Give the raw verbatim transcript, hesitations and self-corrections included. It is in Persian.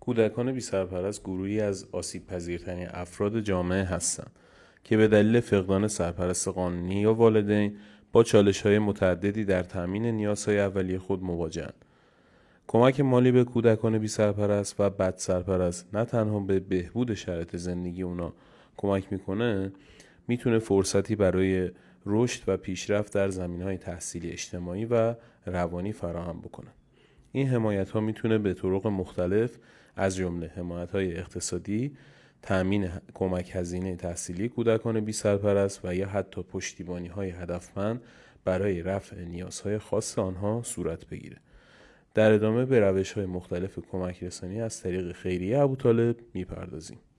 کودکان بی سرپرست گروهی از آسیب پذیرترین افراد جامعه هستند که به دلیل فقدان سرپرست قانونی یا والدین با چالش‌های متعددی در تأمین نیازهای اولیه خود مواجه‌اند. کمک مالی به کودکان بی سرپرست و بد سرپرست نه تنها به بهبود شرایط زندگی اونا کمک میکنه، میتونه فرصتی برای رشد و پیشرفت در زمینه‌های تحصیلی، اجتماعی و روانی فراهم بکنه. این حمایت‌ها میتونه به طرق مختلف از جمله حمایت‌های اقتصادی، تأمین کمک هزینه تحصیلی کودکان بی سرپرست و یا حتی پشتیبانی‌های هدفمند برای رفع نیازهای خاص آنها صورت بگیره. در ادامه به روش‌های مختلف کمک رسانی از طریق خیریه ابوطالب میپردازیم.